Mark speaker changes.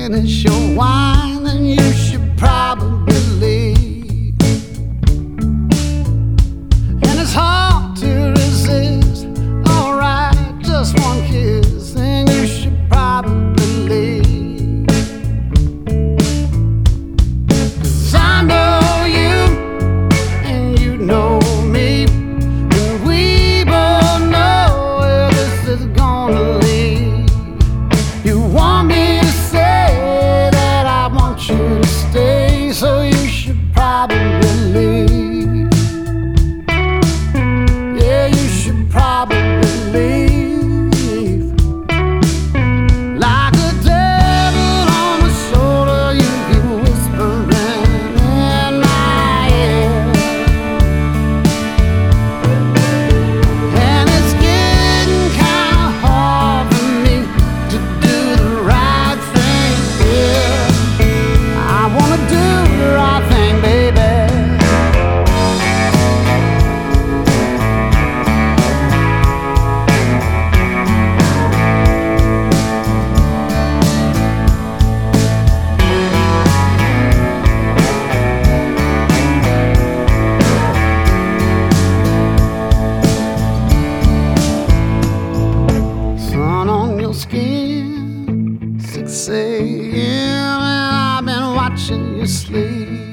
Speaker 1: finish your wine, then you should probably leave. And it's hard to resist. Alright, just one kiss, then you should probably leave. 'Cause I know you, and you know me, and we both know where this is gonna lead. You want me to say that I want you to stay, so you should probably leave. Yeah, you should probably leave. Like a devil on my shoulder, you keep whispering in my ear. And it's getting kinda hard for me to do the right thing, yeah. I wanna do the right thing, baby. Sun on your skin, 6 a.m. and I've been watching you sleep.